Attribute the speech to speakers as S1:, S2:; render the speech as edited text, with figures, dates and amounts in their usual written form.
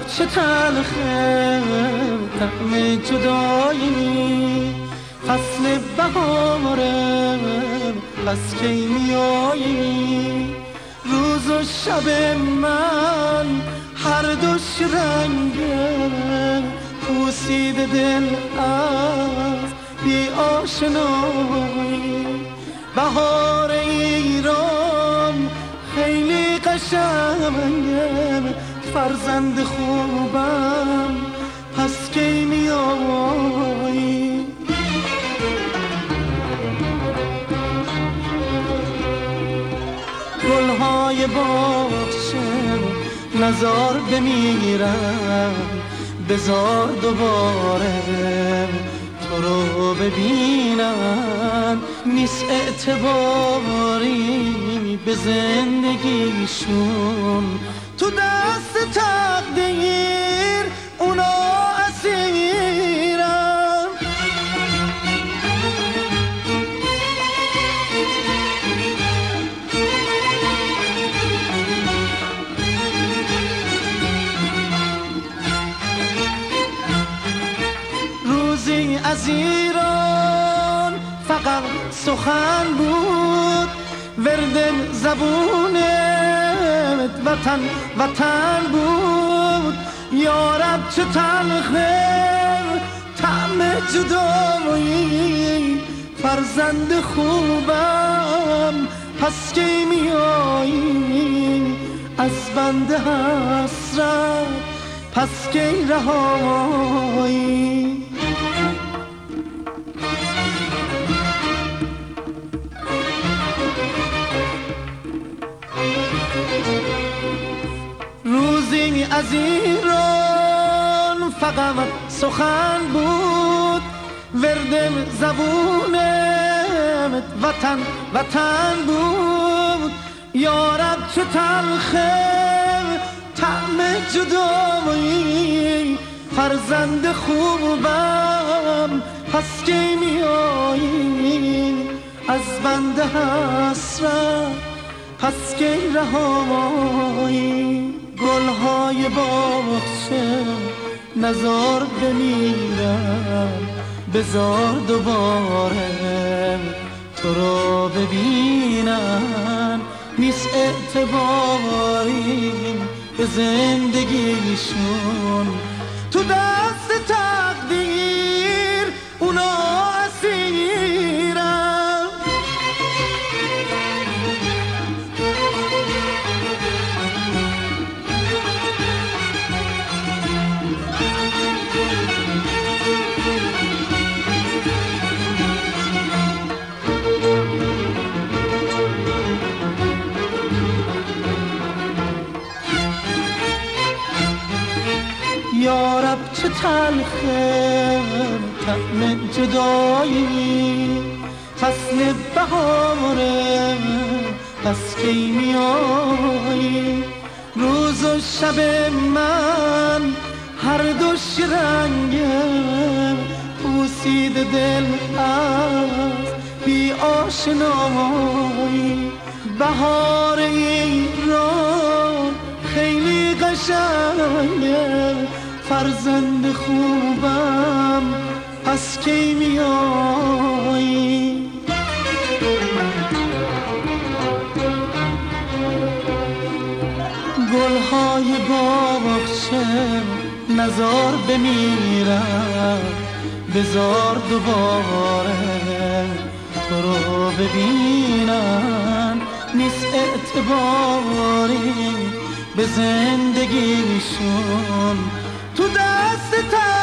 S1: چه تلخه طعم جدایی، فصل بهاره پس کی میایی؟ روز و شب من هر دوش رنگه، پوسیده دل از بی آشنایی. بهار ایران خیلی قشنگه، فرزند خوبم پس کی میایی؟ گلهای باغچه نزار بمیرم، بزار دوباره تو رو ببینم. نیست اعتباری به زندگیشون، تو دست تقدیر اونا اسیرن. روزی از ایران فقط سخن بود، ورد زبونت وطن وطن بود. یارب چه تلخه طعم جدایی، فرزند خوبم پس کی میایی؟ از بند حسرت پس کی رهایی؟ روزی از ایران فقط سخن بود، ورد زبونت وطن وطن بود. یارب چه تلخه طعم جدایی، فرزند خوبم پس کی میایی؟ از بند حسرت پس کی رهایی؟ گلهای باغچه نزار بمیرم، بزار دوباره تو رو ببینم. نیست اعتباری به زندگیشون، تو دست تقدیر اونا اسیرن. یارب چه تلخه طعم جدایی، فصل بهاره پس کی میایی؟ روز و شب من هر دوش رنگه، پوسیده دل از بی آشنایی. بهار ایران خیلی قشنگه، فرزند خوبم پس کی میایی؟ گلهای باغچه نزار بمیرم، بزار دوباره تو رو ببینم. نیست اعتباری به زندگیشون، تو دست